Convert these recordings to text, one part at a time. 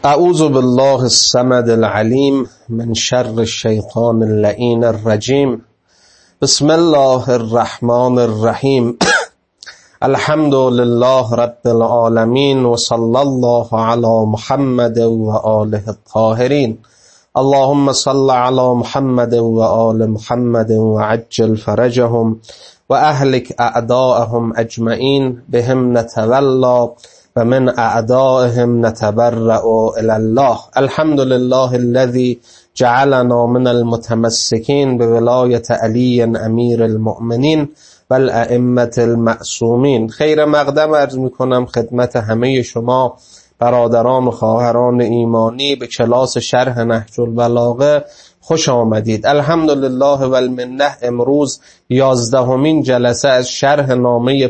اعوذ بالله الصمد العلیم من شر الشیطان اللعین الرجیم. بسم الله الرحمن الرحیم. الحمد لله رب العالمین و صلی الله علی محمد و آله الطاهرین. اللهم صل علی محمد و آل محمد و عجل فرجهم و اهلک اعداءهم اجمعین بهم نتولا و من اعدائهم نتبرأ الی الله. الحمد لله الذي جعلنا من المتمسكين بولایت علی امیر المؤمنین و الائمة المعصومین. خیر مقدم عرض میکنم خدمت همه شما برادران و خواهران ایمانی به کلاس شرح نهج البلاغه. خوش آمدید. الحمدلله و المنه. امروز 11مین جلسه از شرح نامه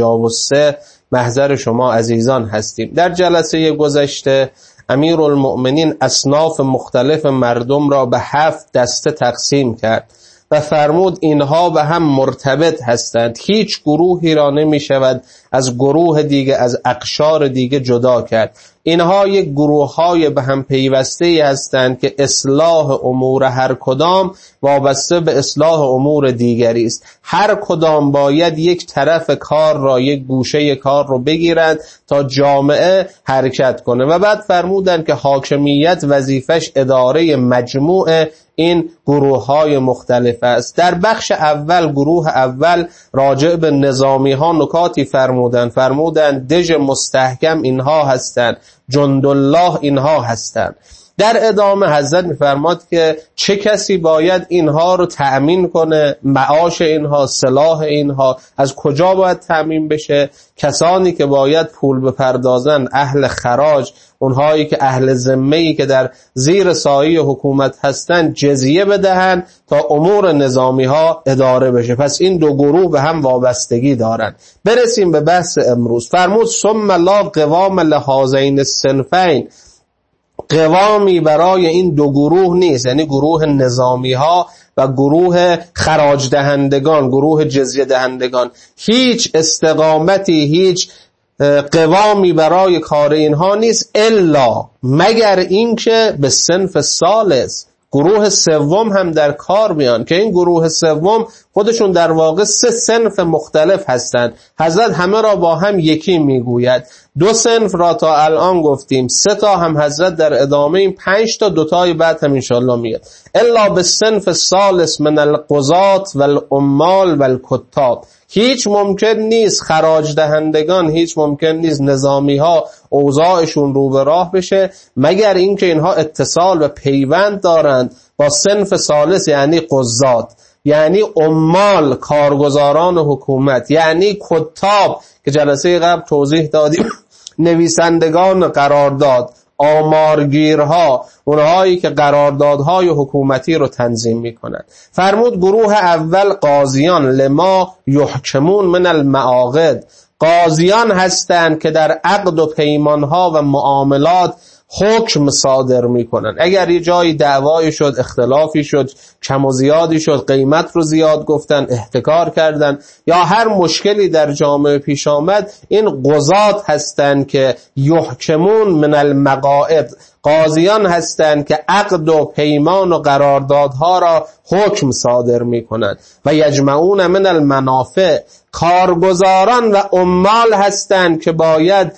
53 محضر شما عزیزان هستیم. در جلسه گذشته امیرالمؤمنین اصناف مختلف مردم را به 7 دسته تقسیم کرد و فرمود اینها به هم مرتبط هستند. هیچ گروهی را نمی شود از گروه دیگه، از اقشار دیگه جدا کرد. اینها یک گروه های به هم پیوسته هستند که اصلاح امور هر کدام وابسته به اصلاح امور دیگری است. هر کدام باید یک طرف کار را، یک گوشه کار رو بگیرند تا جامعه حرکت کنه. و بعد فرمودند که حاکمیت وظیفش اداره مجموع این گروه های مختلف است. در بخش اول، گروه اول راجع به نظامی ها نکاتی فرمودند دژ مستحکم اینها هستند، جندالله اینها هستند. در ادامه حضرت میفرماد که چه کسی باید اینها رو تأمین کنه، معاش اینها، سلاح اینها از کجا باید تأمین بشه. کسانی که باید پول بپردازن، اهل خراج، اونهایی که اهل ذمه‌ای که در زیر سایه حکومت هستند جزیه بدهند تا امور نظامی ها اداره بشه. پس این دو گروه به هم وابستگی دارند. برسیم به بحث امروز. فرمود ثم لا قوام لهذین الصنفین. قوامی برای این دو گروه نیست، یعنی گروه نظامی ها و گروه خراج دهندگان، گروه جزیه دهندگان. هیچ استقامتی، هیچ قوامی برای کار اینها نیست الا مگر اینکه به صنف ثالث، گروه سوم هم در کار بیان که این گروه سوم خودشون در واقع 3 صنف مختلف هستند. حضرت همه را با هم یکی میگوید. 2 صنف را تا الان گفتیم، 3 تا هم حضرت در ادامه این 5 تا 2 تای بعد هم انشاءالله میاد. الا به صنف ثالث من القضات والعمال والکتاب. هیچ ممکن نیست خراج دهندگان، هیچ ممکن نیست نظامی ها اوضاعشون رو به راه بشه مگر اینکه اینها اتصال و پیوند دارند با صنف ثالث، یعنی قضات، یعنی عمال، کارگزاران حکومت، یعنی کتاب که جلسه قبل توضیح دادیم، نویسندگان قرارداد، آمارگیرها، اونهایی که قراردادهای حکومتی رو تنظیم میکنند. فرمود گروه اول قاضیان لما یحکمون من المعاقد. قاضیان هستند که در عقد و پیمانها و معاملات حکم صادر میکنن. اگر یه جایی دعوایی شد، اختلافی شد، کم و زیادی شد، قیمت رو زیاد گفتن، احتکار کردن، یا هر مشکلی در جامعه پیش آمد، این قضات هستند که یحکمون من المقاعد. قاضیان هستند که عقد و پیمان و قراردادها را حکم صادر میکنند. و یجمعون من المنافع. کارگزاران و عمال هستند که باید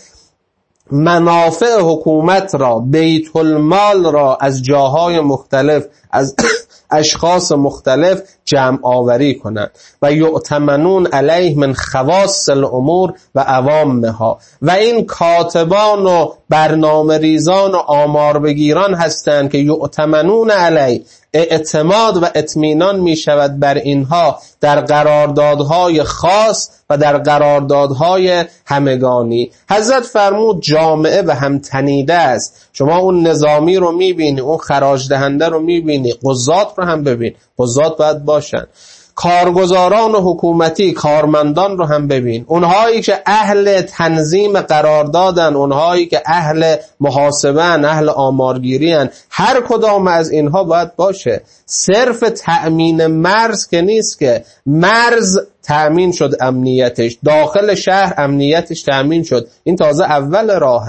منافع حکومت را، بیت المال را از جاهای مختلف، از اشخاص مختلف جمع آوری کنند. و یؤتمنون علیه من خواص الامور و عوامها. و این کاتبان و برنامه ریزان و آمار بگیران هستند که یؤتمنون علیه، اعتماد و اطمینان می شود بر اینها در قراردادهای خاص و در قراردادهای همگانی. حضرت فرمود جامعه به هم تنیده است. شما اون نظامی رو می بینی، اون خراج دهنده رو می بینی، قضات رو هم ببین، قضات باید باشن. کارگزاران و حکومتی، کارمندان رو هم ببین، اونهایی که اهل تنظیم قراردادن، اونهایی که اهل محاسبن، اهل آمارگیری‌ان، هر کدام از اینها باید باشه. صرف تأمین مرز که نیست، که مرز تأمین شد امنیتش، داخل شهر امنیتش تأمین شد، این تازه اول راهه.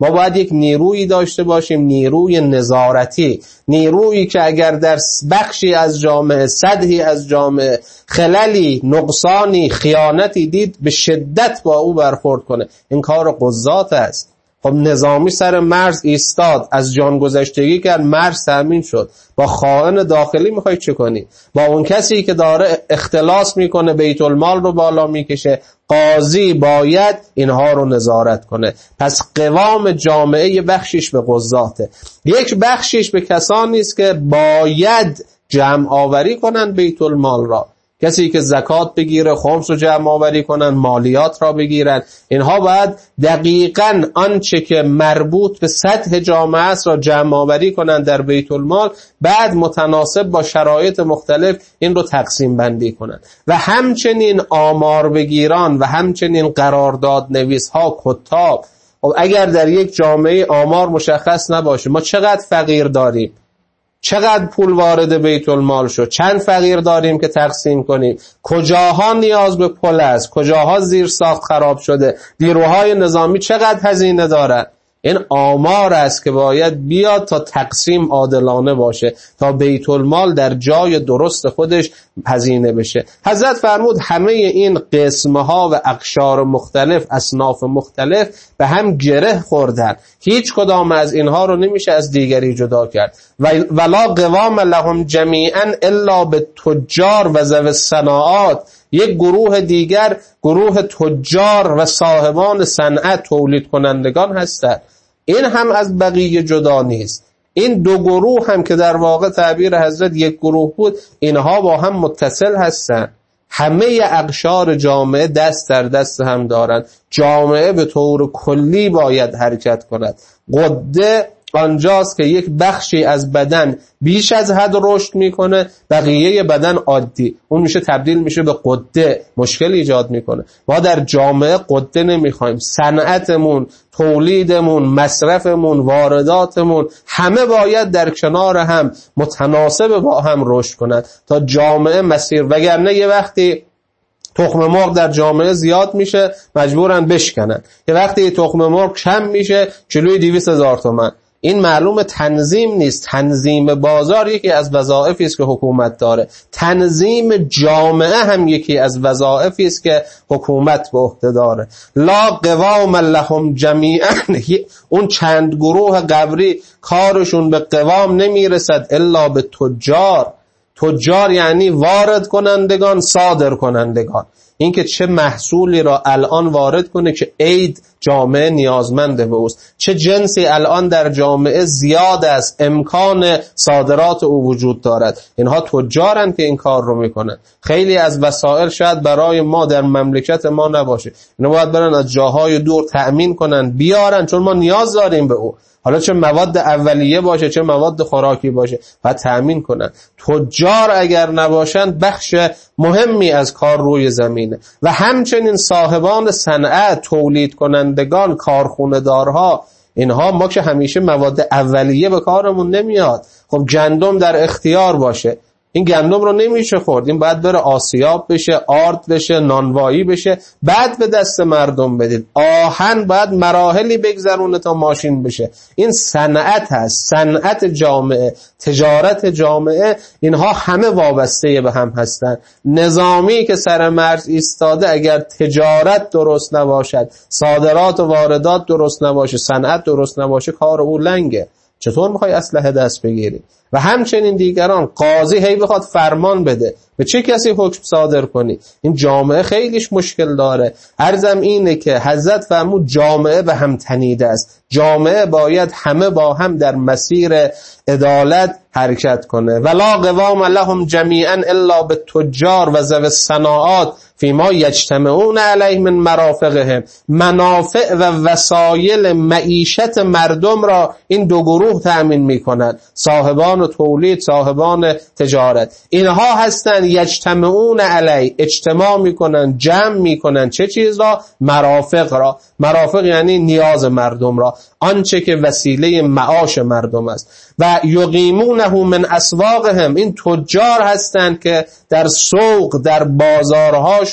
ما باید یک نیرویی داشته باشیم، نیروی نظارتی، نیرویی که اگر در بخشی از جامعه، سطحی از جامعه خللی، نقصانی، خیانتی دید به شدت با او برخورد کنه. این کار قضات است. خب نظامی سر مرز ایستاد، از جانگذشتگی کرد، مرز تامین شد. با خائن داخلی میخوای چه کنی؟ با اون کسی که داره اختلاس میکنه، بیت المال رو بالا میکشه، قاضی باید اینها رو نظارت کنه. پس قوام جامعه یه بخشیش به قضاته، یک بخشیش به کسانی است که باید جمع آوری کنن بیت المال را. کسی که زکات بگیره، خمس رو جمع آوری کنن، مالیات را بگیرن، اینها باید دقیقاً آنچه که مربوط به سطح جامعه است را جمع آوری کنن در بیت المال، بعد متناسب با شرایط مختلف این رو تقسیم بندی کنن. و همچنین آمار بگیران و همچنین قرارداد نویس ها، کتاب، اگر در یک جامعه آمار مشخص نباشه ما چقدر فقیر داریم، چقدر پول وارد بیت المال شد، چند فقیر داریم که تقسیم کنیم، کجاها نیاز به پل است، کجاها زیر ساخت خراب شده، نیروهای نظامی چقدر هزینه دارند، این آمار است که باید بیاد تا تقسیم عادلانه باشه، تا بیت المال در جای درست خودش هزینه بشه. حضرت فرمود همه این قسمه ها و اقشار مختلف، اصناف مختلف به هم گره خوردن، هیچ کدام از اینها رو نمیشه از دیگری جدا کرد. ولا قوام لهم جمیعا الا به تجار و ذوی الصناعات. یک گروه دیگر گروه تجار و صاحبان صنعت، تولید کنندگان هستند. این هم از بقیه جدا نیست. این دو گروه هم که در واقع تعبیر حضرت یک گروه بود، اینها با هم متصل هستند. همه اقشار جامعه دست در دست هم دارند. جامعه به طور کلی باید حرکت کند. قده آنجاست که یک بخشی از بدن بیش از حد رشد میکنه، بقیه بدن عادی، اون میشه تبدیل میشه به قده، مشکل ایجاد میکنه. ما در جامعه قده نمیخوایم. صنعتمون، تولیدمون، مصرفمون، وارداتمون همه باید در کنار هم متناسب با هم رشد کنند تا جامعه مسیر، وگرنه یه وقتی تخم مرغ در جامعه زیاد میشه مجبورن بشکنن، یه وقتی تخم مرغ کم میشه کیلوی 200,000 تومان. این معلوم تنظیم نیست. تنظیم بازار یکی از وظایفی است که حکومت داره. تنظیم جامعه هم یکی از وظایفی است که حکومت به عهده داره. لا قوام لهم جمیعا. اون چند گروه قبری کارشون به قوام نمیرسد الا به تجار. تجار یعنی وارد کنندگان، صادر کنندگان. این که چه محصولی را الان وارد کنه که عید جامعه نیازمنده به اوست، چه جنسی الان در جامعه زیاد است، امکان صادرات او وجود دارد، اینها تجارن که این کار رو میکنن. خیلی از وسایل شاید برای ما در مملکت ما نباشه، اینا باید برن از جاهای دور تأمین کنن بیارن، چون ما نیاز داریم به او. حالا چه مواد اولیه باشه چه مواد خوراکی باشه باید تأمین کنن. تجار اگر نباشن بخش مهمی از کار روی زمینه. و همچنین صاحبان صنعت، تولید کنندگان، کارخونه دارها، اینها ما که همیشه مواد اولیه به کارمون نمیاد. خب گندم در اختیار باشه، این گندم رو نمیشه خورد، این باید بره آسیاب بشه، آرد بشه، نانوایی بشه، بعد به دست مردم بدید. آهن باید مراحلی بگذرونه تا ماشین بشه. این صنعت هست، صنعت جامعه، تجارت جامعه، اینها همه وابسته به هم هستن. نظامی که سر مرز ایستاده اگر تجارت درست نباشد، صادرات و واردات درست نباشه، صنعت درست نباشه، کار او لنگه. چطور میخوای اسلحه دست بگیری؟ و همچنین دیگران، قاضی هی بخواد فرمان بده، به چه کسی حکم صادر کنی؟ این جامعه خیلیش مشکل داره. عرضم اینه که حضرت فرمود جامعه به هم تنیده است. جامعه باید همه با هم در مسیر عدالت حرکت کنه. ولا قوام لهم جمیعا الا بالتجار و ذوی الصناعات فیما یجتمعون علیه من مرافقهم. منافع و وسایل معیشت مردم را این دو گروه تأمین میکنند، صاحبان تولید، صاحبان تجارت. اینها هستند یجتمعون علیه، اجتماع میکنن، جمع میکنن چه چیز را؟ مرافق را. مرافق یعنی نیاز مردم را، آنچه که وسیله معاش مردم است. و یقیمونه من اسواقهم، این تجار هستند که در سوق، در بازارهاشون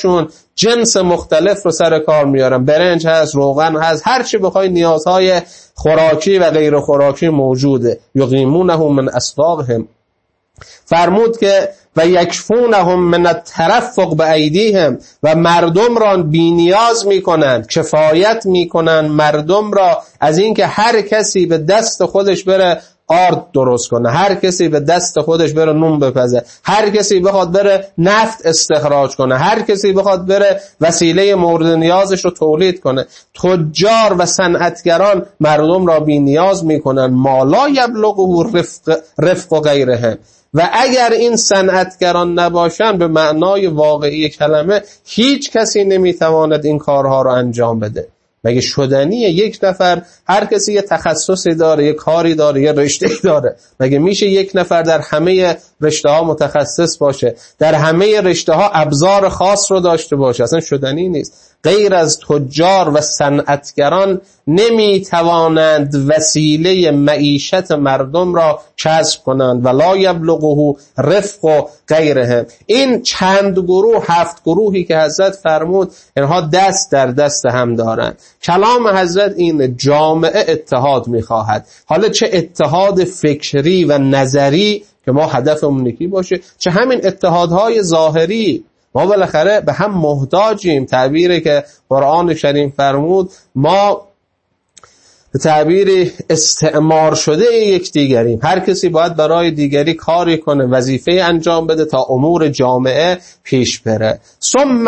جنس مختلف رو سر کار میارن، برنج هست، روغن هست، هر چی بخوای نیازهای خوراکی و غیر خوراکی موجوده. یقیمونهم من اسواقهم، فرمود که و یکفونهم من الترفق بایدیهم، و مردم را بی‌نیاز میکنن، کفایت میکنن مردم را از اینکه هر کسی به دست خودش بره آرد درست کنه، هر کسی به دست خودش بره نون بپزه، هر کسی بخواد بره نفت استخراج کنه، هر کسی بخواد بره وسیله مورد نیازش رو تولید کنه. تجار و صنعتگران مردم را بی نیاز میکنن، ما لا یبلغه رفق غیرهم. و اگر این صنعتگران نباشن به معنای واقعی کلمه هیچ کسی نمیتواند این کارها رو انجام بده. مگه شدنیه یک نفر، هر کسی یه تخصصی داره، یه کاری داره، یه رشته‌ای داره، مگه میشه یک نفر در همه رشته ها متخصص باشه، در همه رشته ها ابزار خاص رو داشته باشه؟ اصلا شدنی نیست. غیر از تجار و صنعتگران نمیتوانند وسیله معیشت مردم را کسب کنند. ولا یبلغه رفق غیرهم. این چند گروه، 7 گروهی که حضرت فرمود اینها دست در دست هم دارند. کلام حضرت این جامعه اتحاد میخواهد، حالا چه اتحاد فکری و نظری که ما هدفمون یکی باشه، چه همین اتحادهای ظاهری. ما بالاخره به هم محتاجیم. تعبیری که قرآن کریم فرمود، ما به تعبیری استعمار شده یکدیگریم. هر کسی باید برای دیگری کاری کنه، وظیفه انجام بده تا امور جامعه پیش بره. ثم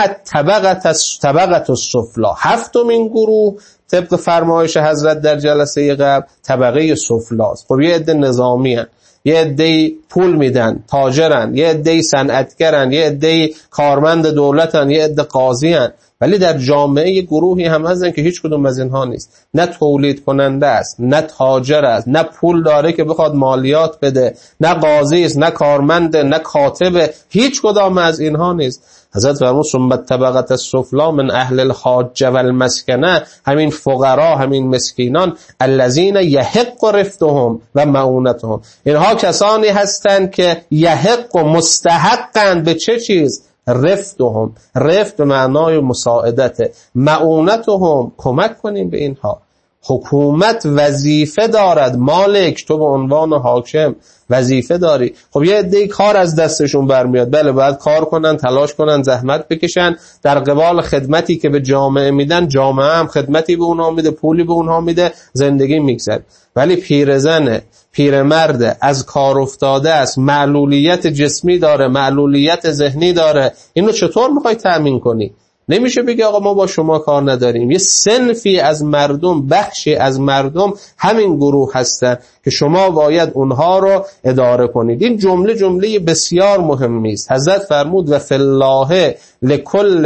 طبقت السفلی، 7مین گروه طبق فرمایش حضرت در جلسه قبل طبقه سفلاست. خب یه عده نظامی هن، یه عده‌ای پول میدن، تاجرن، یه عده‌ای صنعتگرن، یه عده‌ای کارمند دولتن، یه عده قاضی هن. ولی در جامعه گروهی هم هستن که هیچ کدوم از اینها نیست. نه تولید کننده است، نه تاجر است، نه پول داره که بخواد مالیات بده، نه قاضی است، نه کارمنده، نه کاتبه، هیچ کدام از اینها نیست. حضرت فرمود ثم طبقت السفلی من اهل الحاجه و المسکنه، همین فقرا، همین مسکینان، الذین یحق رفدهم و معونتهم، اینها کسانی هستند که یحق و مستحقند به چه چیز؟ رفدهم. رفد به معنای مساعدت، معونتهم کمک کنیم به اینها. حکومت وظیفه دارد، مالک تو به عنوان حاکم وظیفه داری. خب یه عده کار از دستشون برمیاد، بله باید کار کنن، تلاش کنن، زحمت بکشن، در قبال خدمتی که به جامعه میدن جامعه هم خدمتی به اونها میده، پولی به اونها میده، زندگی میگذره. ولی پیرزنه، پیرمرده، از کار افتاده است، معلولیت جسمی داره، معلولیت ذهنی داره، اینو چطور میخوای تأمین کنی؟ نمیشه بگی آقا ما با شما کار نداریم. یه صنفی از مردم، بخشی از مردم همین گروه هستن که شما باید اونها رو اداره کنید. این جمله بسیار مهمی است. حضرت فرمود و فی الله لکل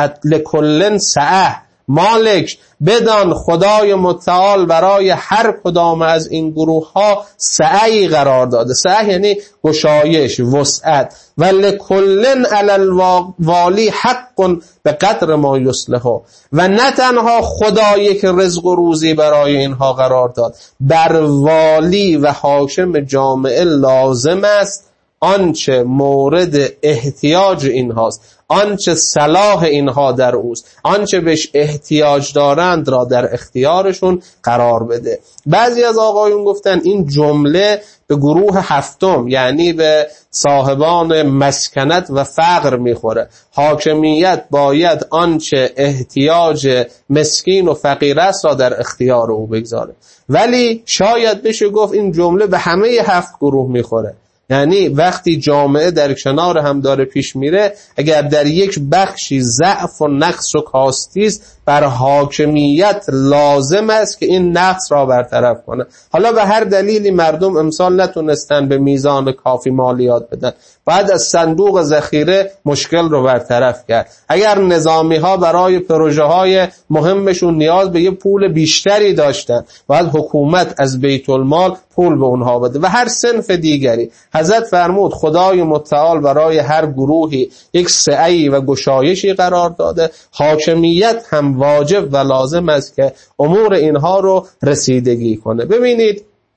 سعه، مالک بدان خدای متعال برای هر کدام از این گروه ها سعی قرار داده. سعی یعنی گشایش، وسعت. و لکلن علی الوالی حق به قدر ما یصلحه، و نه تنها خدا یک رزق و روزی برای اینها قرار داد، بر والی و حاکم جامعه لازم است آنچه مورد احتیاج اینهاست، آنچه صلاح اینها در اوست، آنچه بهش احتیاج دارند را در اختیارشون قرار بده. بعضی از آقایون گفتن این جمله به گروه 7، یعنی به صاحبان مسکنت و فقر میخوره. حاکمیت باید آنچه احتیاج مسکین و فقیر است را در اختیار او بگذاره. ولی شاید بشه گفت این جمله به همه 7 گروه میخوره. یعنی وقتی جامعه در کنار هم داره پیش میره، اگر در یک بخشی ضعف و نقص و کاستی است، بر حاکمیت لازم است که این نقص را برطرف کنه. حالا به هر دلیلی مردم امسال نتونستن به میزان کافی مالیات بدن، بعد از صندوق ذخیره مشکل رو برطرف کرد. اگر نظامی ها برای پروژه های مهمشون نیاز به یه پول بیشتری داشتن، باید حکومت از بیت المال پول به اونها بده و هر صنف دیگری. حضرت فرمود خدای متعال برای هر گروهی یک سعی و گشایشی قرار داده، حاکمیت هم واجب و لازم است که امور اینها رو رسیدگی کنه. ببینید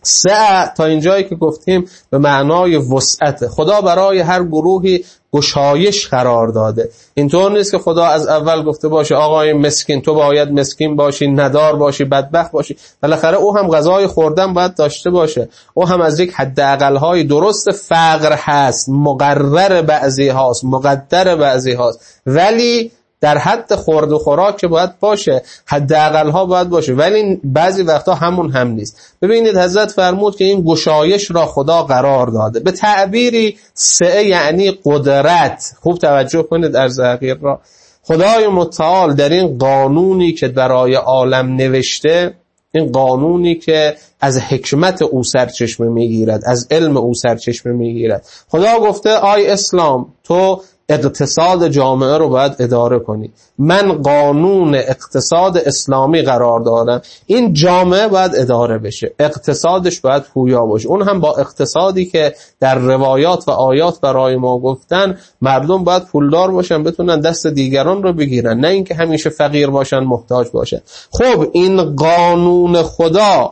سعه تا اینجایی که گفتیم به معنای وسعت. خدا برای هر گروهی گشایش قرار داده. اینطور نیست که خدا از اول گفته باشه آقای مسکین تو باید مسکین باشی، ندار باشی، بدبخت باشی. بالاخره او هم غذای خوردن باید داشته باشه، او هم از یک حداقل‌های درست فقر هست، مقرر بعضی هاست، مقدر بعضی هاست، ولی در حد خورد و خوراک که باید باشه، حداقل‌ها باید باشه، ولی بعضی وقتا همون هم نیست. ببینید حضرت فرمود که این گشایش را خدا قرار داده. به تعبیری سعه یعنی قدرت. خوب توجه کنید عرض حقیر را. خدای متعال در این قانونی که برای عالم نوشته، این قانونی که از حکمت او سرچشمه میگیرد، از علم او سرچشمه میگیرد، خدا گفته آی اسلام تو اقتصاد جامعه رو باید اداره کنی، من قانون اقتصاد اسلامی قرار دادم، این جامعه باید اداره بشه، اقتصادش باید پویا باشه. اون هم با اقتصادی که در روایات و آیات برای ما گفتن مردم باید پولدار باشن، بتونن دست دیگران رو بگیرن، نه اینکه همیشه فقیر باشن، محتاج باشن. خب این قانون خدا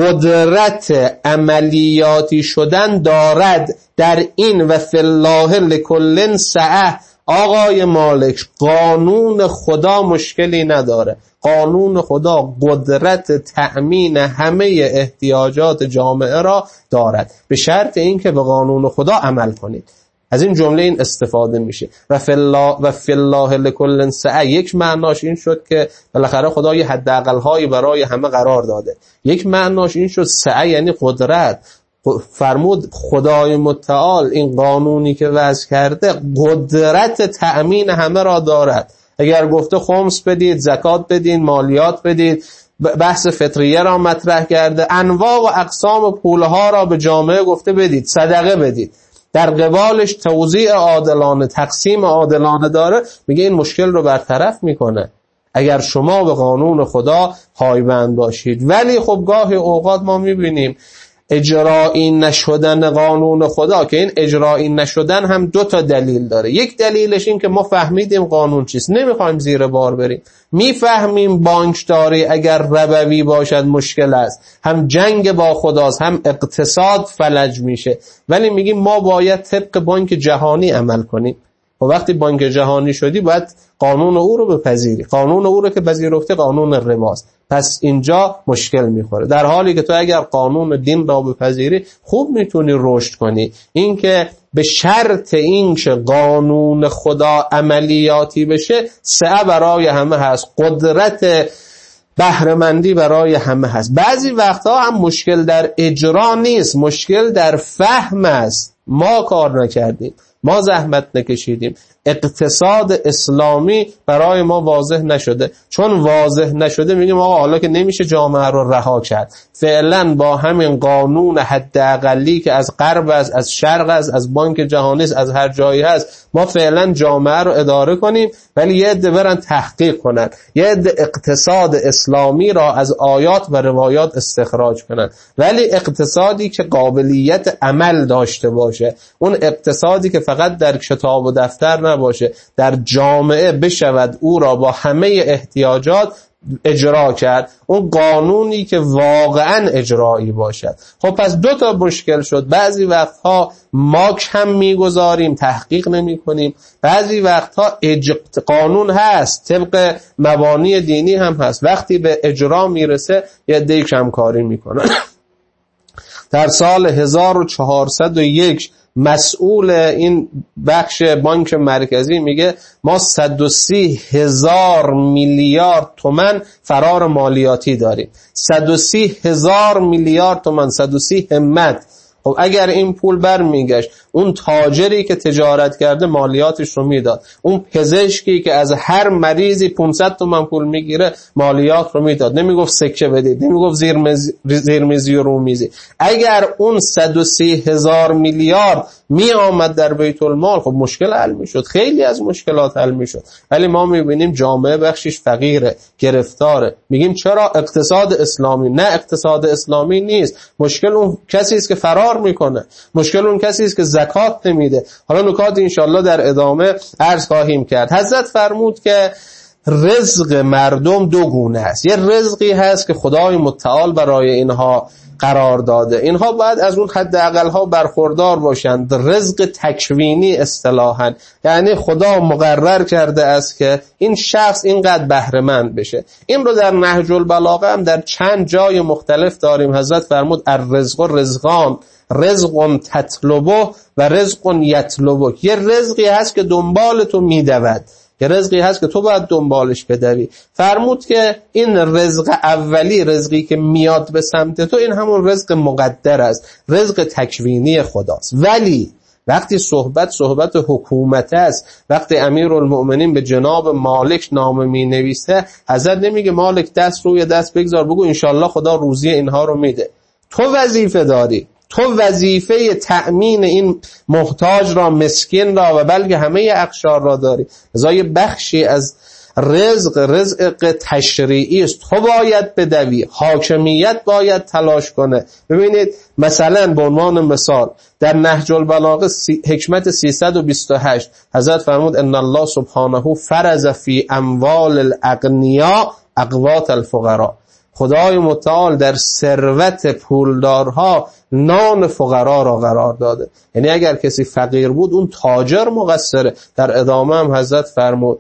قدرت عملیاتی شدن دارد در این و فی الله لکل سعه. آقای مالک، قانون خدا مشکلی نداره. قانون خدا قدرت تأمین همه احتیاجات جامعه را دارد، به شرط اینکه به قانون خدا عمل کنید. از این جمله این استفاده میشه و فی الله لکل سعه. یک معناش این شد که بالاخره خدا یه حداقل‌هایی برای همه قرار داده. یک معناش این شد سعه یعنی قدرت. فرمود خدای متعال این قانونی که وضع کرده قدرت تأمین همه را دارد. اگر گفته خمس بدید، زکات بدین، مالیات بدید، بحث فطریه را مطرح کرده، انواع و اقسام پولها را به جامعه گفته بدید، صدقه بدید، در قبالش توزیع عادلانه، تقسیم عادلانه داره، میگه این مشکل رو برطرف میکنه اگر شما به قانون خدا پایبند باشید. ولی خب گاهی اوقات ما میبینیم اجرایی نشدن قانون خدا، که این اجرایی نشدن هم دو تا دلیل داره. یک دلیلش این که ما فهمیدیم قانون چیست، نمیخوایم زیر بار بریم، میفهمیم بانکداری اگر ربوی باشد مشکل است، هم جنگ با خداست، هم اقتصاد فلج میشه، ولی میگیم ما باید طبق بانک جهانی عمل کنیم. و وقتی بانک جهانی شدی باید قانون او رو بپذیری. قانون او رو که پذیرفتی قانون رباست، پس اینجا مشکل میخوره. در حالی که تو اگر قانون دین را بپذیری خوب میتونی رشد کنی. این که به شرط اینکه قانون خدا عملیاتی بشه، سعه برای همه هست، قدرت بهره‌مندی برای همه هست. بعضی وقتها هم مشکل در اجرا نیست، مشکل در فهم است. ما کار نکردیم، ما زحمت نکشیدیم، اقتصاد اسلامی برای ما واضح نشده. چون واضح نشده میگیم آقا حالا که نمیشه جامعه رو رها کرد، فعلا با همین قانون حداقلی که از غرب است، از شرق است، از بانک جهانی است، از هر جایی هست، ما فعلا جامعه رو اداره کنیم، ولی یه عده برن تحقیق کنن، یه عده اقتصاد اسلامی را از آیات و روایات استخراج کنن، ولی اقتصادی که قابلیت عمل داشته باشه، اون اقتصادی که فقط در کتاب و دفتر نباشه، در جامعه بشود او را با همه احتیاجات اجرا کرد، اون قانونی که واقعا اجرایی باشد. خب پس دو تا مشکل شد. بعضی وقتها ما کم میگذاریم، تحقیق نمی کنیم، بعضی وقتها قانون هست، طبق مبانی دینی هم هست، وقتی به اجرا میرسه یه عده کمکاری میکنن. در سال 1401 مسئول این بخش بانک مرکزی میگه ما 130,000 میلیارد تومان فرار مالیاتی داریم. 130,000 میلیارد تومان، 130 همت. خب اگر این پول برمیگشت، اون تاجری که تجارت کرده مالیاتش رو میداد، اون پزشکی که از هر مریضی 500 تومان پول میگیره مالیات رو میداد، نمیگفت سکه بدید، نمیگفت زیرمیزی و رومیزی. اگر اون 130,000 میلیارد می آمد در بیت المال، خب مشکل حل میشد، خیلی از مشکلات حل میشد. ولی ما میبینیم جامعه بخشش فقیره، گرفتاره. میگیم چرا؟ اقتصاد اسلامی. نه، اقتصاد اسلامی نیست. مشکل اون کسی است که فرار میکنه، مشکل اون کسی است که زکات نمیده. حالا نکات انشالله در ادامه عرض خواهیم کرد. حضرت فرمود که رزق مردم دو گونه است. یه رزقی هست که خدای متعال برای اینها قرار داده، اینها باید از اون حداقل‌ها برخوردار باشند. رزق تکوینی اصطلاحاً، یعنی خدا مقرر کرده است که این شخص اینقدر بهره مند بشه. این رو در نهج البلاغه هم در چند جای مختلف داریم. حضرت فرمود الرزق رزقان، رزق تطلبه و رزق یطلبه. یه رزقی هست که دنبال تو میدود، یه رزقی هست که تو باید دنبالش بدوی. فرمود که این رزق اولی، رزقی که میاد به سمت تو، این همون رزق مقدر است، رزق تکوینی خداست. ولی وقتی صحبت حکومت است، وقتی امیرالمؤمنین به جناب مالک نامه می نویسه، حضرت نمیگه مالک دست روی دست بگذار بگو انشالله خدا روزی اینها رو میده. تو وظیفه داری، تو وظیفه تأمین این محتاج را، مسکین را و بلکه همه اقشار را داری. لذا بخشی از رزق تشریعی است، تو باید بدوی، حاکمیت باید تلاش کنه. ببینید مثلا به عنوان مثال در نهج البلاغه حکمت 328 حضرت فرمود ان الله سبحانه فرض فی اموال الاغنیاء اقوات الفقراء. خدای متعال در ثروت پولدارها نان فقرا را قرار داده. یعنی اگر کسی فقیر بود اون تاجر مقصره. در ادامه هم حضرت فرمود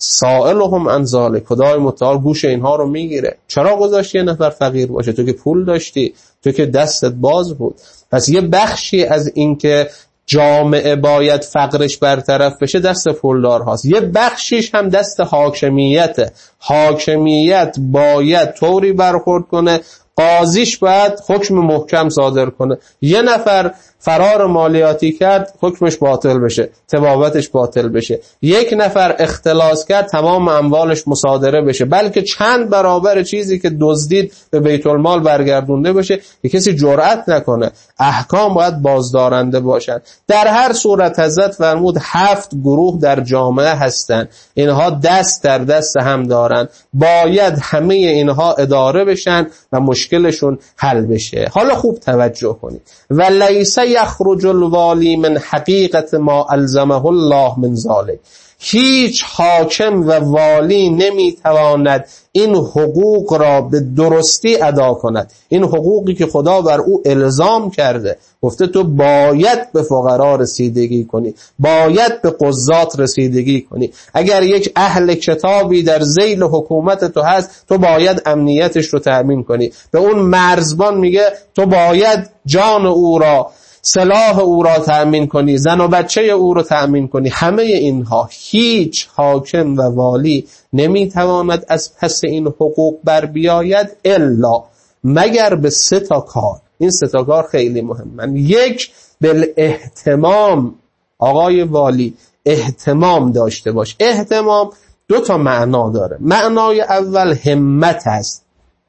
سائلهم عن ذلک، خدای متعال گوش اینها رو میگیره. چرا گذاشتی یه نفر فقیر باشه؟ تو که پول داشتی، تو که دستت باز بود. پس یه بخشی از این که جامعه باید فقرش برطرف بشه دست پولدار هاست، یه بخشیش هم دست حاکمیته. حاکمیت باید طوری برخورد کنه، قاضیش باید حکم محکم صادر کنه. یه نفر فرار مالیاتی کرد حکمش باطل بشه، تبابتش باطل بشه. یک نفر اختلاس کرد تمام اموالش مصادره بشه، بلکه چند برابر چیزی که دزدید به بیت المال برگردونده بشه. که کسی جرأت نکنه. احکام باید بازدارنده باشن. در هر صورت حضرت فرمود 7 گروه در جامعه هستن، اینها دست در دست هم دارن، باید همه اینها اداره بشن و مشکلشون حل بشه. حالا خوب توجه کنید. و لیس یخرج الوالی من حقیقت ما الزمه الله من ذلک. هیچ حاکم و والی نمیتواند این حقوق را به درستی ادا کند. این حقوقی که خدا بر او الزام کرده، گفته تو باید به فقرا رسیدگی کنی، باید به قضات رسیدگی کنی. اگر یک اهل کتابی در ذیل حکومت تو هست، تو باید امنیتش رو تأمین کنی. به اون مرزبان میگه تو باید جان او را، سلاح او را تأمین کنی، زن و بچه او را تأمین کنی. همه اینها هیچ حاکم و والی نمیتواند از پس این حقوق بر بیاید الا مگر به 3 کار. این 3 کار خیلی مهمن. یک، بالاهتمام. آقای والی اهتمام داشته باش. اهتمام 2 معنا داره. معنای اول همت است.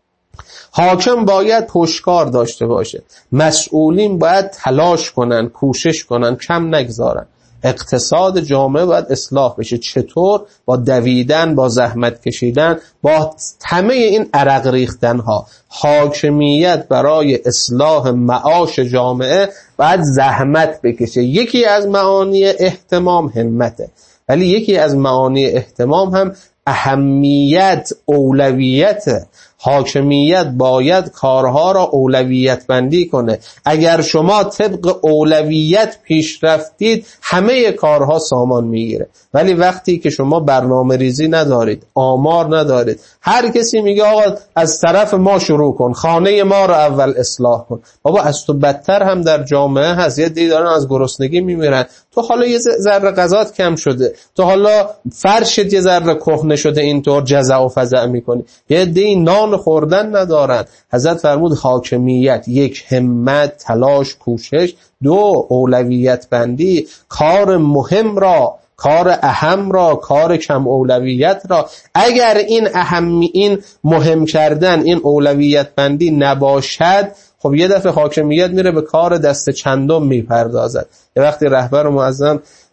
حاکم باید پشتکار داشته باشه، مسئولین باید تلاش کنن، کوشش کنن، کم نگذارن. اقتصاد جامعه باید اصلاح بشه. چطور؟ با دویدن، با زحمت کشیدن، با همه این عرق ریختن ها. حاکمیت برای اصلاح معاش جامعه باید زحمت بکشه. یکی از معانی اهتمام همته، ولی یکی از معانی اهتمام هم اهمیت، اولویت. حاکمیت باید کارها را اولویت بندی کنه. اگر شما طبق اولویت پیش رفتید همه کارها سامان میگیره. ولی وقتی که شما برنامه ریزی ندارید، آمار ندارید، هر کسی میگه آقا از طرف ما شروع کن، خانه ما رو اول اصلاح کن. بابا از تو بدتر هم در جامعه هست. یه دی دارن از گرسنگی میمیرن، تو حالا یه ذره غذات کم شده، تو حالا فرشت یه ذره کهنه شده، اینطور جزع و فزع میکنی. یه دی نان خوردن ندارن. حضرت فرمود حاکمیت 1 همت، تلاش، کوشش. 2 اولویت بندی. کار مهم را، کار اهم را، کار کم اولویت را. اگر این مهم کردن، این اولویت بندی نباشد، خب یه دفعه حاکمیت میره به کار دست چندم میپردازد. یه وقتی رهبر معظم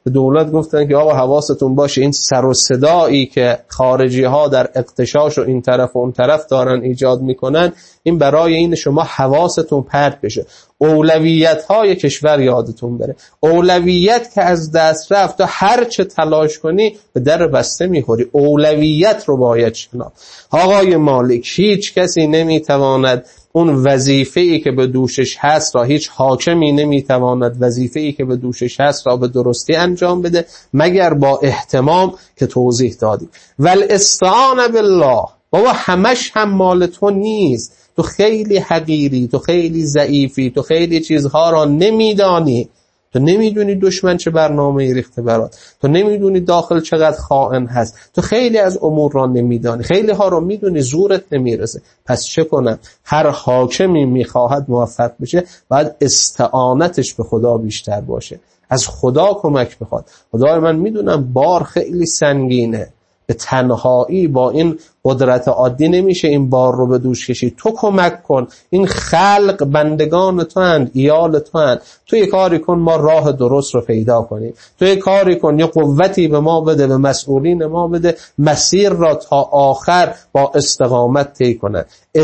به دولت گفتن که آقا حواستون باشه این سر و صدایی که خارجی ها در اغتشاش و این طرف و اون طرف دارن ایجاد میکنن، این برای این شما حواستون پرت بشه، اولویت های کشور یادتون بره. اولویت که از دست رفت تو هر چه تلاش کنی به در بسته میخوری. اولویت رو باید شناخت. آقای مالک، هیچ کسی نمیتواند اون وظیفه‌ای که به دوشش هست را، هیچ حاکمی نمیتواند وظیفه‌ای که به دوشش هست را به درستی انجام بده مگر با اهتمام که توضیح دادیم. والاستعانة بالله. بابا همش هم مال تو نیست، تو خیلی حقیری، تو خیلی ضعیفی، تو خیلی چیزها را نمیدانی، تو نمیدونی دشمن چه برنامه‌ای ریخته برات، تو نمیدونی داخل چقدر خائن هست، تو خیلی از امور را نمیدانی، خیلی ها را میدونی زورت نمیرسه. پس چه کنم؟ هر حاکمی میخواهد موفق بشه باید استعانتش به خدا بیشتر باشه، از خدا کمک بخواد. خدای من میدونم بار خیلی سنگینه، به تنهایی با این قدرت عادی نمیشه این بار رو به دوش کشید. تو کمک کن، این خلق بندگان تو هند، ایال تو هند. تو یک کاری کن ما راه درست رو پیدا کنیم، تو یک کاری کن، یه قوتی به ما بده، به مسئولین ما بده، مسیر را تا آخر با استقامت طی کنن.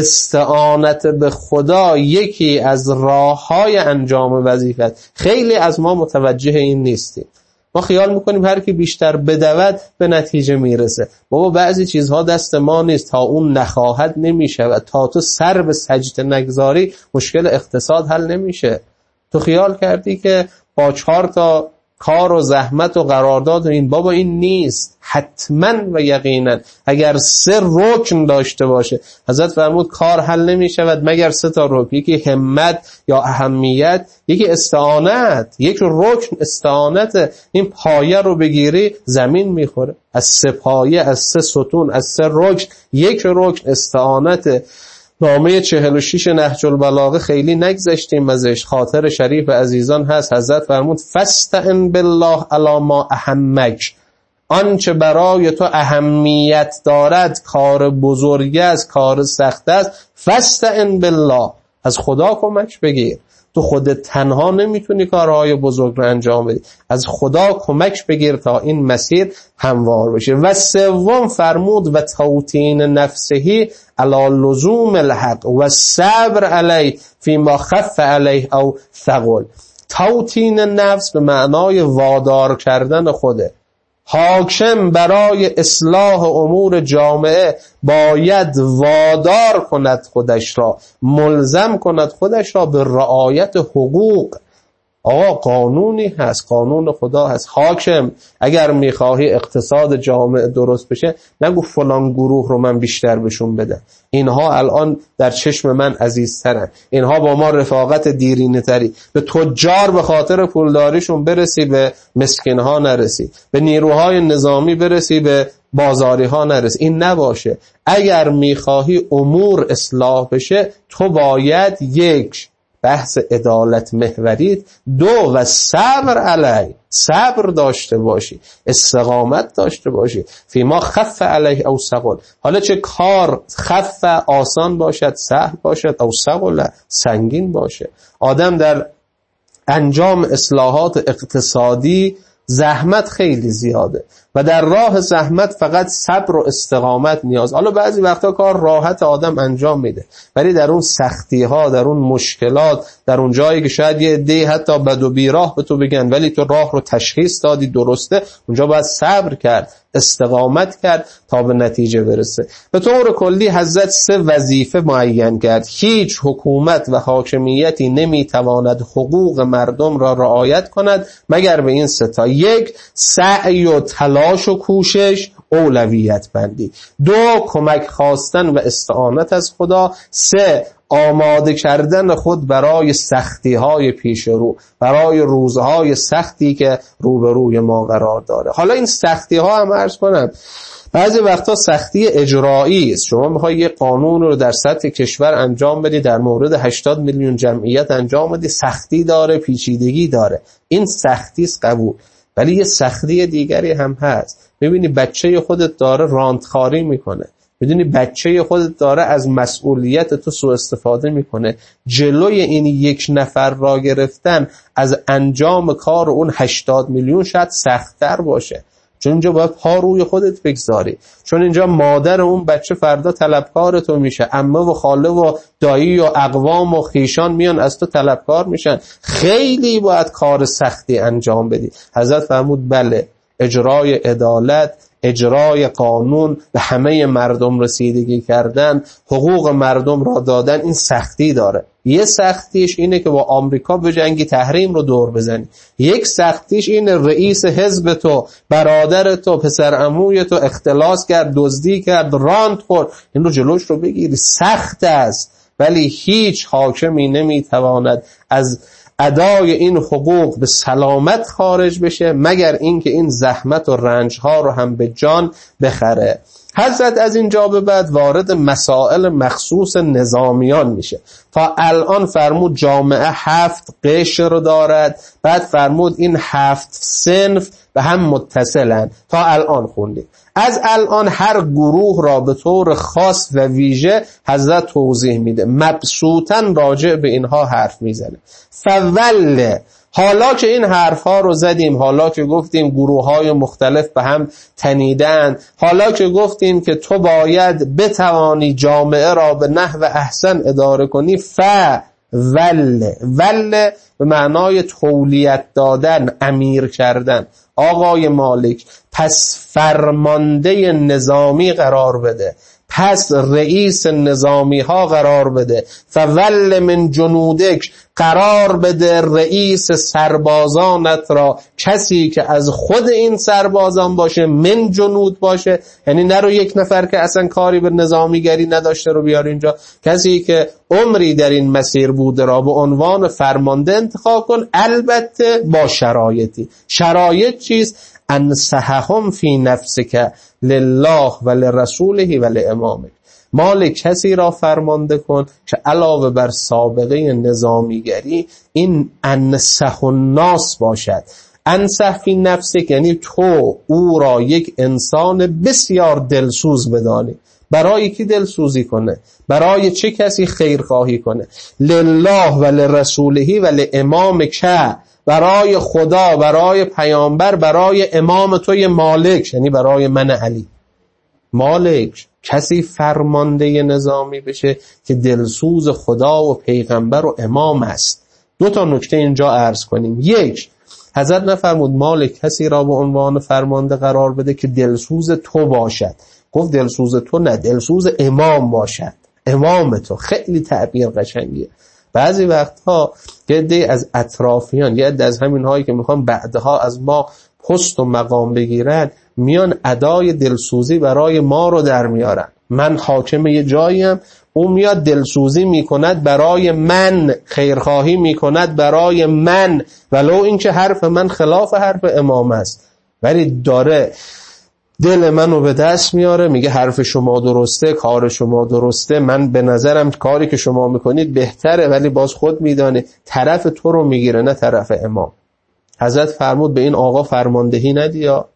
استعانت به خدا یکی از راه‌های انجام وظیفه. خیلی از ما متوجه این نیستیم. ما خیال میکنیم هر کی بیشتر بدود به نتیجه میرسه. بابا بعضی چیزها دست ما نیست، تا اون نخواهد نمیشه و تا تو سر به سجده نگذاری مشکل اقتصاد حل نمیشه. تو خیال کردی که با 4 تا کار و زحمت و قرارداد و این، بابا این نیست. حتما و یقینا اگر 3 رکن داشته باشه، حضرت فرمود کار حل نمی شود مگر 3 تا رکن، یکی همت یا اهمیت، یکی استعانت. یک رکن استعانت، این پایه رو بگیری زمین میخوره. از 3 پایه، از 3 ستون، از 3 رکن یک رکن استعانت. نامه 46 نهج البلاغه خیلی نگذشتیم ازش، خاطر شریف عزیزان هست. حضرت فرمود فاستعن بالله علی ما اهمک، آنچه برای تو اهمیت دارد، کار بزرگ است، کار سخت است، فاستعن بالله، از خدا کمک بگیر. تو خودت تنها نمیتونی کارهای بزرگ رو انجام بدی، از خدا کمک بگیر تا این مسیر هموار بشه. و سوم فرمود و توطین نفسه علی لزوم الحق و صبر علیه فیما خف علیه او ثقل. توطین نفس به معنای وادار کردن خوده. حاکم برای اصلاح امور جامعه باید وادار کند خودش را، ملزم کند خودش را به رعایت حقوق. آقا قانونی هست، قانون خدا هست. حاکم اگر میخواهی اقتصاد جامعه درست بشه، نگو فلان گروه رو من بیشتر بهشون بدم، اینها الان در چشم من عزیزترن، اینها با ما رفاقت دیرینه تری. به تجار به خاطر پولداریشون برسی، به مسکینها نرسی. به نیروهای نظامی برسی، به بازاری ها نرسی. این نباشه. اگر میخواهی امور اصلاح بشه، تو باید 1 بحث عدالت محوریت، 2 و صبر علیه، صبر داشته باشی، استقامت داشته باشی فیما خف علیه او ثقل. حالا چه کار خف آسان باشد، سهل باشد، او ثقل سنگین باشه. آدم در انجام اصلاحات اقتصادی زحمت خیلی زیاده و در راه زحمت فقط صبر و استقامت نیاز. حالا بعضی وقتا کار راحت آدم انجام میده، ولی در اون سختی ها، در اون مشکلات، در اون جایی که شاید یه عده حتی بد و بیراه به تو بگن ولی تو راه رو تشخیص دادی درسته، اونجا باید صبر کرد، استقامت کرد تا به نتیجه برسه. به طور کلی حضرت 3 وظیفه معین کرد. هیچ حکومت و حاکمیتی نمیتواند حقوق مردم را رعایت کند مگر به این 3 تا. 1 سعی و تلاش و کوشش، اولویت بندی. 2 کمک خواستن و استعانت از خدا. 3 آماده کردن خود برای سختی های پیش رو، برای روزهای سختی که روبروی ما قرار داره. حالا این سختی ها هم عرض کنم بعضی وقتا سختی اجرایی است. شما میخوای یه قانون رو در سطح کشور انجام بدی، در مورد 80 میلیون جمعیت انجام بدی، سختی داره، پیچیدگی داره. این سختی است، قبول. ولی یه سختی دیگری هم هست. میبینی بچه خودت داره راندخاری میکنه، میدونی بچه خودت داره از مسئولیت تو سوء استفاده میکنه، جلوی این یک نفر را گرفتن از انجام کار اون 80 میلیون شاید سخت‌تر باشه، چون اینجا باید پا روی خودت بگذاری، چون اینجا مادر اون بچه فردا طلبکار تو میشه، عمه و خاله و دایی و اقوام و خیشان میان از تو طلبکار میشن، خیلی باید کار سختی انجام بدی. حضرت فرمود بله، اجرای عدالت، اجرای قانون، به همه مردم رسیدگی کردن، حقوق مردم را دادن، این سختی داره. یه سختیش اینه که با آمریکا بجنگی، تحریم رو دور بزنی. یک سختیش اینه رئیس حزب تو، برادر تو، پسر عموی تو اختلاس کرد، دزدی کرد، راند خورد، این رو جلوش رو بگیری. سخت است، ولی هیچ حاکمی نمیتواند از ادای این حقوق به سلامت خارج بشه مگر اینکه این زحمت و رنجها رو هم به جان بخره. حضرت از اینجا به بعد وارد مسائل مخصوص نظامیان میشه. تا الان فرمود جامعه 7 قشر رو دارد، بعد فرمود این 7 صنف به هم متصلن. تا الان خوندیم. از الان هر گروه را به طور خاص و ویژه حضرت توضیح میده، مبسوطاً راجع به اینها حرف میزنه. فول، حالا که این حرفها رو زدیم، حالا که گفتیم گروه‌های مختلف به هم تنیدن، حالا که گفتیم که تو باید بتوانی جامعه را به نحو احسن اداره کنی، ول به معنای تولیت دادن، امیر کردن. آقای مالک پس فرمانده نظامی قرار بده، پس رئیس نظامی ها قرار بده، فول من جنودک، قرار بده رئیس سربازانت را کسی که از خود این سربازان باشه، من جنود باشه، یعنی نرو یک نفر که اصلا کاری به نظامیگری نداشته رو بیار اینجا، کسی که عمری در این مسیر بوده را به عنوان فرمانده انتخاب کن، البته با شرایطی. شرایط چیست؟ انصحهم فی نفسک لله و لرسوله و لامامه. مالک کسی را فرمانده کن که علاوه بر سابقه نظامیگری این انصح الناس باشد. انصح فی نفسک یعنی تو او را یک انسان بسیار دلسوز بدانی. برای کی دلسوزی کنه؟ برای چه کسی خیرخواهی کنه؟ لله و لرسوله و لامامک، برای خدا، برای پیامبر، برای امام توی مالک، یعنی برای من علی. مالک کسی فرمانده نظامی بشه که دلسوز خدا و پیغمبر و امام است. 2 نکته اینجا عرض کنیم. 1، حضرت نفرمود مالک کسی را به عنوان فرمانده قرار بده که دلسوز تو باشد. گفت دلسوز تو نه، دلسوز امام باشد. امام تو. خیلی تعبیر قشنگیه. بعضی وقتها یه عده از اطرافیان، یه عده از همین هایی که میخوان بعدها از ما پست و مقام بگیرن، میان ادای دلسوزی برای ما رو در میارن. من حاکم یه جاییم، اون میاد دلسوزی میکند برای من، خیرخواهی میکند برای من، ولو اینکه حرف من خلاف حرف امام است، ولی داره دل منو به دست میاره، میگه حرف شما درسته، کار شما درسته، من به نظرم کاری که شما میکنید بهتره، ولی باز خود میدانه طرف تو رو میگیره نه طرف امام. حضرت فرمود به این آقا فرماندهی ندیا.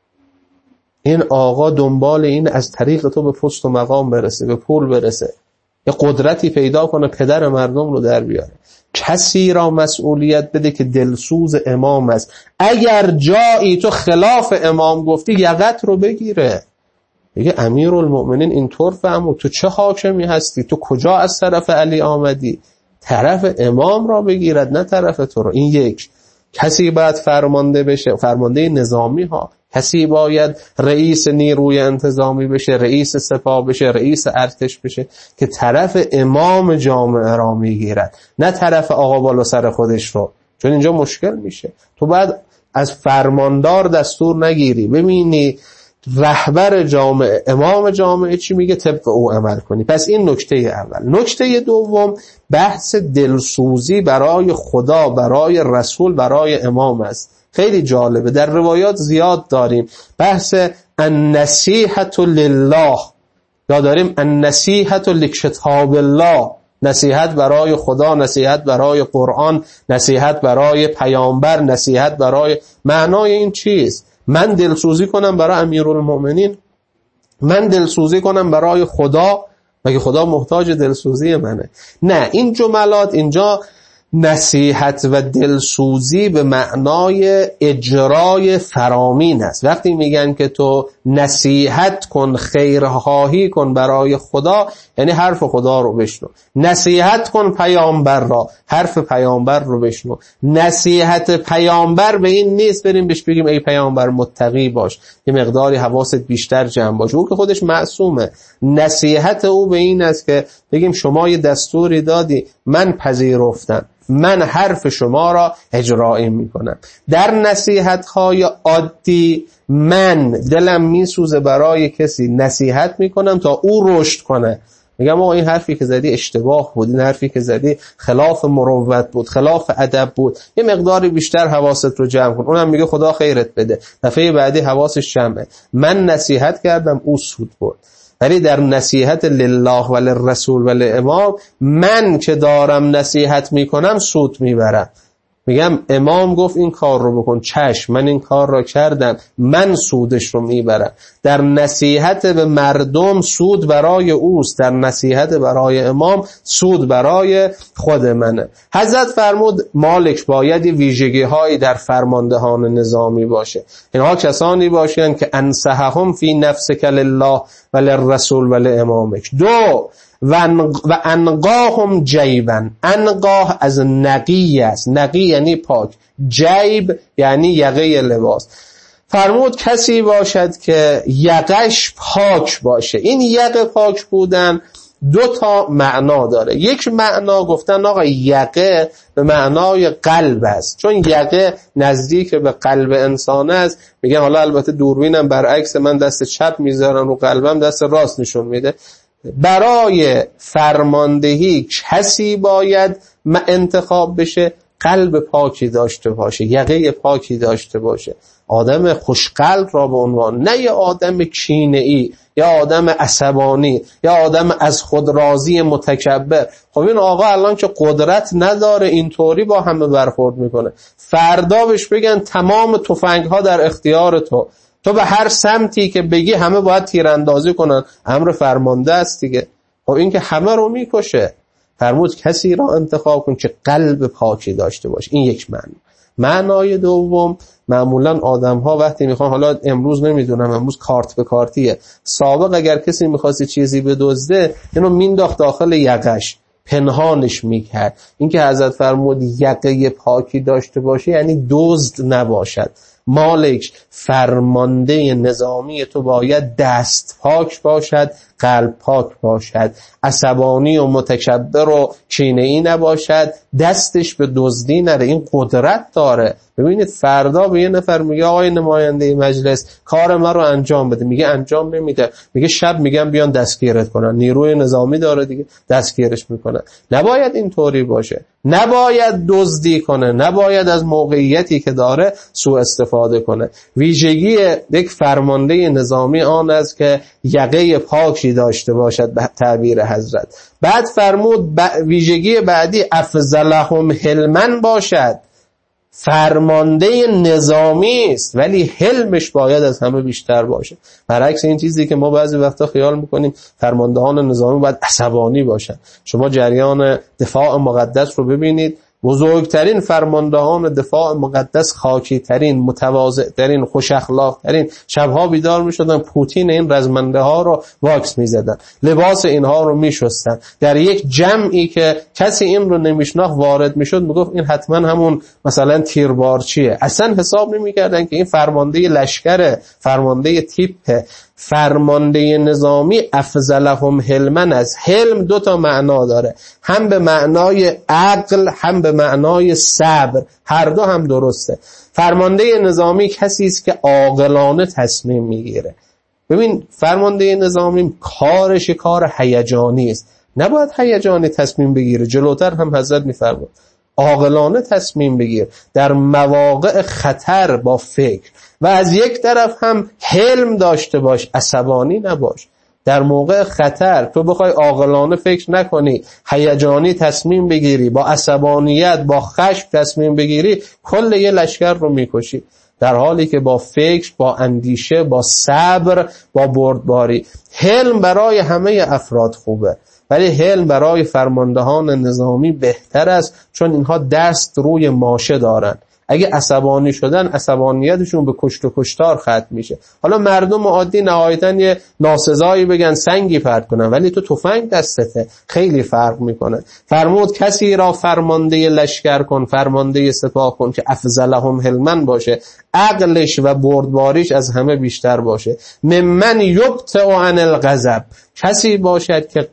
این آقا دنبال این از طریق تو به پست و مقام برسه، به پول برسه، یه قدرتی پیدا کنه، پدر مردم رو در بیاره. کسی را مسئولیت بده که دلسوز امام است. اگر جایی تو خلاف امام گفتی یقت رو بگیره، بگه امیرالمؤمنین اینطور فهمو، تو چه حاکمی هستی؟ تو کجا از طرف علی آمدی؟ طرف امام را بگیرد نه طرف تو رو. این 1. کسی باید فرمانده بشه، فرمانده نظامی ها. کسی باید رئیس نیروی انتظامی بشه، رئیس سپاه بشه، رئیس ارتش بشه که طرف امام جامعه را میگیرد نه طرف آقا بالا سر خودش رو، چون اینجا مشکل میشه. تو باید از فرماندار دستور نگیری، ببینی رهبر جامعه، امام جامعه چی میگه، طبق او عمل کنی. پس این نکته اول. نکته دوم، بحث دلسوزی برای خدا، برای رسول، برای امام است. خیلی جالبه، در روایات زیاد داریم بحث النصیحة لله، یا داریم النصیحة لکتاب الله، نصیحت برای خدا، نصیحت برای قرآن، نصیحت برای پیامبر، نصیحت برای معنای این چیست؟ من دلسوزی کنم برای امیرالمؤمنین، من دلسوزی کنم برای خدا، مگه خدا محتاج دلسوزی منه؟ نه، این جملات اینجا نصیحت و دلسوزی به معنای اجرای فرامین است. وقتی میگن که تو نصیحت کن، خیرخواهی کن برای خدا، یعنی حرف خدا رو بشنو. نصیحت کن پیامبر را، حرف پیامبر رو بشنو. نصیحت پیامبر به این نیست بریم بهش بگیم ای پیامبر متقی باش، یه مقداری حواست بیشتر جمع باشه، او که خودش معصومه. نصیحت او به این است که بگیم شما یه دستوری دادی، من پذیرفتم، من حرف شما را اجرایی میکنم. در نصیحت‌های عادی من دلم میسوزه برای کسی نصیحت میکنم تا او رشد کنه. میگم آقا این حرفی که زدی اشتباه بود، این حرفی که زدی خلاف مروت بود، خلاف ادب بود، یه مقداری بیشتر حواست رو جمع کن. اونم میگه خدا خیرت بده، دفعه بعدی حواسش جمعه. من نصیحت کردم، او سود برد. ولی در نصیحت لله و للرسول و للامام من که دارم نصیحت میکنم سود میبرم. میگم امام گفت این کار رو بکن، چشم، من این کار رو کردم، من سودش رو میبرم. در نصیحت به مردم سود برای اوست، در نصیحت برای امام سود برای خود منه. حضرت فرمود مالک باید ویژگی هایی در فرماندهان نظامی باشه. اینها کسانی باشند که انصحهم فی نفسک لله و للرسول و لامامک. دو، و انقاهم جیبن. انقاه از نقی است، نقی یعنی پاک، جیب یعنی یقه لباس. فرمود کسی باشد که یقش پاک باشه. این یقه پاک بودن دو تا معنا داره. یک معنا گفتن آقا یقه به معنای قلب است، چون یقه نزدیک به قلب انسان است. میگن حالا البته دوربینم برعکس، من دست چپ میذارم رو قلبم، دست راست نشون میده. برای فرماندهی کسی باید انتخاب بشه قلب پاکی داشته باشه، یقه پاکی داشته باشه، آدم خوشقلب را به عنوان، نه یه آدم کینه‌ای یا آدم عصبانی یا آدم از خود راضی متکبر. خب این آقا الان که قدرت نداره اینطوری با همه برخورد میکنه، فردا بهش بگن تمام تفنگ‌ها در اختیار تو به هر سمتی که بگی همه باید تیراندازی کنن، امر فرمانده است دیگه. خب این که همه رو میکشه. فرمود کسی را انتخاب کن که قلب پاکی داشته باشه. این یک معنی. معنای دوم، معمولا آدم ها وقتی میخوان، حالا امروز نمیدونم، امروز کارت به کارتیه، سابق اگر کسی میخواستی چیزی بدزده اینو مینداخت داخل یقش، پنهانش میکرد. این که حضرت فرمود یقه پاکی داشته باشه یعنی دزد نباشد. مالک فرمانده نظامی تو باید دست پاک باشد، قلب پاک باشد، عصبانی و متکبر و کینه‌ای نباشد، دستش به دزدی نره. این قدرت داره. ببینید فردا به یه نفر میگه آقای نماینده مجلس کار ما رو انجام بده، میگه انجام نمیده، میگه شب میگن بیان دستگیرت کنن، نیروی نظامی داره دیگه، دستگیرش میکنن. نباید اینطوری باشه، نباید دزدی کنه، نباید از موقعیتی که داره سوء استفاده کنه. ویژگی یک فرمانده نظامی آن است که یقه پاکی داشته باشد به تعبیر حضرت. بعد فرمود ویژگی بعدی افضلهم حلما باشد. فرمانده نظامی است ولی حلمش باید از همه بیشتر باشه. برعکس این چیزی که ما بعضی وقتا خیال میکنیم فرماندهان نظامی باید عصبانی باشن. شما جریان دفاع مقدس رو ببینید، بزرگترین فرماندهان دفاع مقدس خاکی ترین، متواضع ترین، خوش اخلاق ترین، شبها بیدار می شدن پوتین این رزمنده ها رو واکس می زدن، لباس اینها رو می شستن. در یک جمعی که کسی این رو نمیشناخت وارد می شد می گفت این حتما همون مثلا تیربارچیه. اصلا حساب نمی کردن که این فرمانده لشکره، فرمانده تیپه. فرمانده نظامی افضلهم حلمن است. حلم دو تا معنا داره، هم به معنای عقل هم به معنای صبر، هر دو هم درسته. فرمانده نظامی کسی است که عاقلانه تصمیم میگیره. ببین فرمانده نظامی کارش کار هیجانی است، نباید هیجانی تصمیم بگیره. جلوتر هم حضرت میفرمود عاقلانه تصمیم بگیر در مواقع خطر با فکر، و از یک طرف هم حلم داشته باش، عصبانی نباش. در موقع خطر تو بخوای عاقلانه فکر نکنی، هیجانی تصمیم بگیری، با عصبانیت با خشم تصمیم بگیری، کل یه لشکر رو میکشی. در حالی که با فکر، با اندیشه، با صبر، با بردباری. حلم برای همه افراد خوبه، ولی حلم برای فرماندهان نظامی بهتر است، چون اینها دست روی ماشه دارن. اگه عصبانی شدن، عصبانیتشون به کشت و کشتار ختم میشه. حالا مردم عادی نهایتاً یه ناسزایی بگن، سنگی پرت کنن، ولی تو تفنگ دستته، خیلی فرق میکنه. فرمود کسی را فرمانده لشکر کن، فرمانده سپاه کن که افضلهم حلما باشه، عقلش و بردباریش از همه بیشتر باشه. ممن یبطئ عن الغضب، کسی باشد که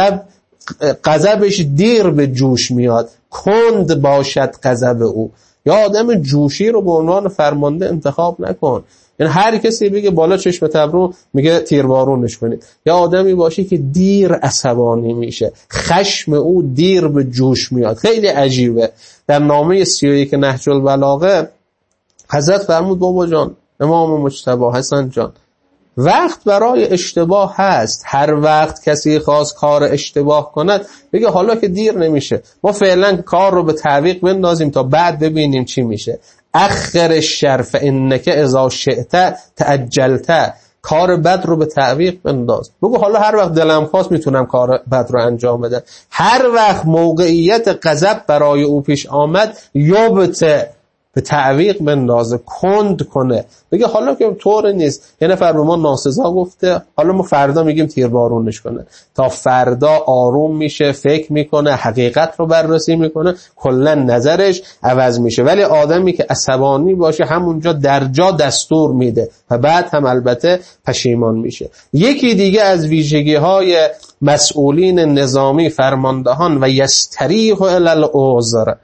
غضبش دیر به جوش میاد، کند باشد غضب او. یا آدم جوشی رو به عنوان فرمانده انتخاب نکن. یعنی هر کسی بگه بالا چشم ابرو میگه تیربارونش کنید. یا آدمی باشه که دیر عصبانی میشه، خشم او دیر به جوش میاد. خیلی عجیبه. در نامه 31 نهج البلاغه حضرت فرمود بابا جان، امام مجتبی حسن جان، وقت برای اشتباه هست. هر وقت کسی خواست کار اشتباه کند بگه حالا که دیر نمیشه، ما فعلا کار رو به تعویق بندازیم تا بعد ببینیم چی میشه. اخر الشر فانک اذا شئت تعجلت، کار بد رو به تعویق بنداز. بگو حالا هر وقت دلم خواست میتونم کار بد رو انجام بدم. هر وقت موقعیت غضب برای او پیش آمد یبطئ، به تعویق بندازه، کند کنه، بگه حالا که طور نیست. یه نفر به ما ناسزا گفته، حالا ما فردا میگیم تیربارونش کنه. تا فردا آروم میشه، فکر میکنه، حقیقت رو بررسی میکنه، کلا نظرش عوض میشه. ولی آدمی که عصبانی باشه همونجا در جا دستور میده و بعد هم البته پشیمان میشه. یکی دیگه از ویژگی های مسئولین نظامی، فرماندهان، و یستریح الی العذر،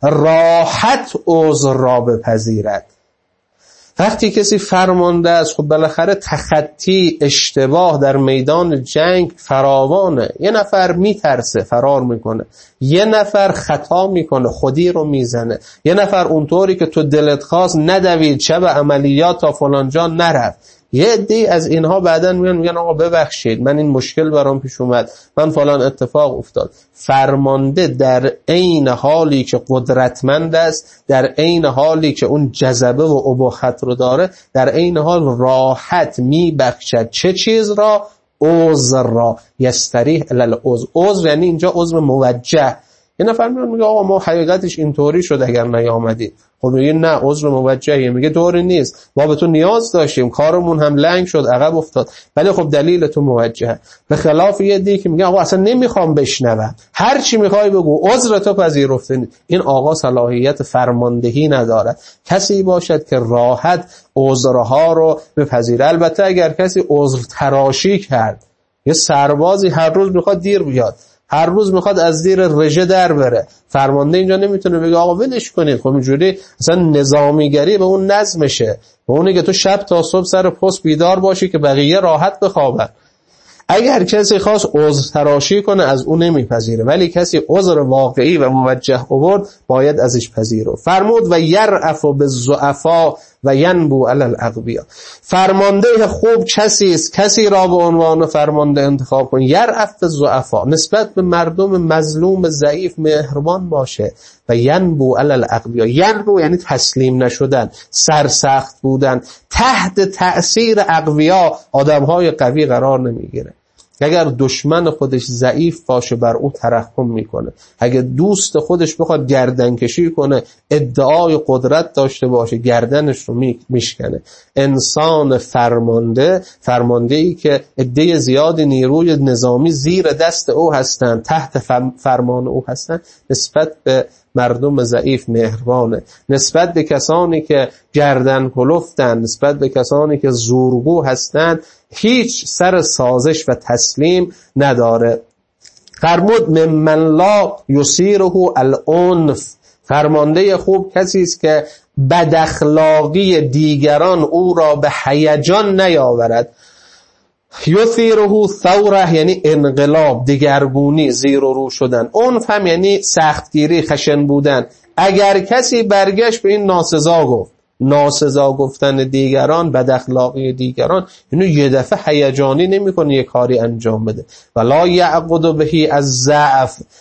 راحت عذر را بپذیرد. وقتی کسی فرمانده است، خب بالاخره تخطی اشتباه در میدان جنگ فراوانه. یه نفر میترسه فرار میکنه، یه نفر خطا میکنه خودی رو میزنه، یه نفر اونطوری که تو دلت خواست ندوید، شب عملیات تا فلان جا نرفت. یه عده‌ای از اینها بعداً میگن آقا ببخشید من این مشکل برام پیش اومد، من فلان اتفاق افتاد. فرمانده در عین حالی که قدرتمند است، در عین حالی که اون جذبه و اباحت رو داره، در عین حال راحت میبخشد. چه چیز را؟ عذر را. یستریح الی العذر. عذر یعنی اینجا عذر موجه. یه نفر میگه آقا ما حقیقتش اینطوری شد اگر نیامدی. خب میگه نه، عذر موجهه. میگه طوری نیست، ما به تو نیاز داشتیم، کارمون هم لنگ شد، عقب افتاد، ولی خب دلیل تو موجهه. به خلاف یه دیگه که میگه آقا اصلا نمیخوام بشنوم، هر چی میخوای بگو، عذر تو پذیرفته نیست. این آقا صلاحیت فرماندهی ندارد. کسی باشد که راحت عذرها رو بپذیره. البته اگر کسی عذر تراشی کرد، یه سربازی هر روز میخواد دیر بیاد، هر روز میخواد از زیر رژه در بره، فرمانده اینجا نمیتونه بگه آقا ولش کنید. خب اینجوری اصلا نظامیگری به اون نظمشه، به اونی که تو شب تا صبح سر پست بیدار باشی که بقیه راحت بخوابن. اگر کسی خواست عذر تراشی کنه از اون نمیپذیره، ولی کسی عذر واقعی و موجه آورد باید ازش پذیره. فرمود و یرأف بالضعفاء و ینبو علی الاقویاء. فرمانده خوب کسی است، کسی را به عنوان فرمانده انتخاب کن. یرأف بالضعفاء، نسبت به مردم مظلوم ضعیف مهربان باشه. و ینبو علی الاقویاء، ینبو یعنی تسلیم نشدن، سرسخت بودن. تحت تأثیر اقویا آدمهای قوی قرار نمیگیره. اگر دشمن خودش ضعیف باشه بر او ترحم میکنه. اگر دوست خودش بخواد گردن کشی کنه، ادعای قدرت داشته باشه، گردنش رو میشکنه. انسان فرماندهی که عده زیادی نیروی نظامی زیر دست او هستند، تحت فرمان او هستند، نسبت به مردم ضعیف مهربانه. نسبت به کسانی که گردن کلفتن، نسبت به کسانی که زورگو هستند، هیچ سر سازش و تسلیم نداره. فرمود ممن لا یصیره العنف. فرمانده خوب کسی است که بد اخلاقی دیگران او را به هیجان نیاورد. یثیره ثوره یعنی انقلاب، دگرگونی، زیر و رو شدن. عنف هم یعنی سختگیری، خشن بودن. اگر کسی برگشت به این ناسزا گفت، ناسزا گفتن دیگران، بد اخلاقی دیگران، اینو یه دفعه هیجانی نمیکنه یه کاری انجام بده. ولا یعقد بهی از ضعف،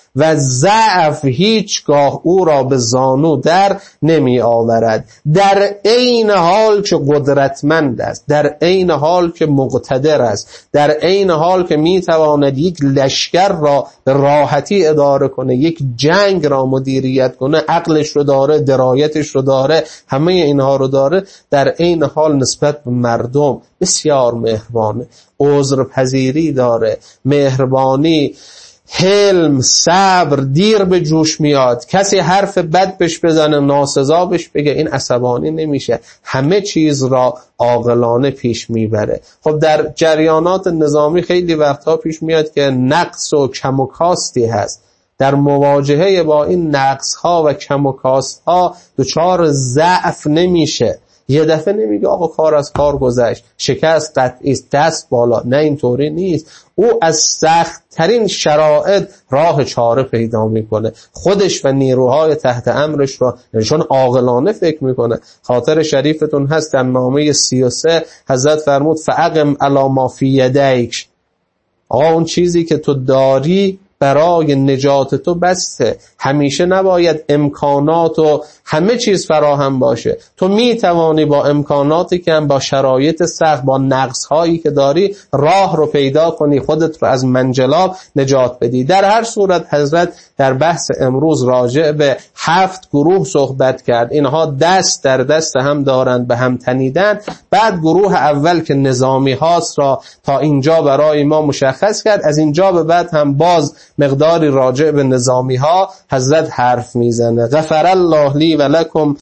و ضعف هیچگاه او را به زانو در نمی آورد. در عین حال که قدرتمند است، در عین حال که مقتدر است، در عین حال که می تواند یک لشکر را به راحتی اداره کنه، یک جنگ را مدیریت کنه، عقلش رو داره، درایتش رو داره، همه اینها رو داره، در عین حال نسبت به مردم بسیار مهربانه، عذرپذیری داره، مهربانی، حلم، صبر، دیر به جوش میاد. کسی حرف بد بهش بزنه، ناسزا بهش بگه، این عصبانی نمیشه، همه چیز را عاقلانه پیش میبره. خب در جریانات نظامی خیلی وقتها پیش میاد که نقص و کم و کاستی هست. در مواجهه با این نقص‌ها و کم و کاست‌ها دچار ضعف نمیشه. یه دفعه نمیگه آقا کار از کار گذشت، شکست قطعی است، دست بالا. نه، اینطوری نیست. او از سخت ترین شرایط راه چاره پیدا میکنه، خودش و نیروهای تحت امرش رو، چون عاقلانه فکر میکنه. خاطر شریفتون هست در نامه 33 حضرت فرمود فاقم علی ما فی یدیک، آقا اون چیزی که تو داری برای نجات تو بسته. همیشه نباید امکانات و همه چیز فراهم باشه. تو میتوانی با امکاناتی که هم، با شرایط سخت، با نقص‌هایی که داری، راه رو پیدا کنی، خودت رو از منجلاب نجات بدی. در هر صورت حضرت در بحث امروز راجع به 7 گروه صحبت کرد. اینها دست در دست هم دارند، به هم تنیدن. بعد گروه اول که نظامی هاست را تا اینجا برای ما مشخص کرد. از اینجا به بعد هم باز مقداری راجع به نظامی ها حضرت حرف میزنه. غفر الله لی و لکم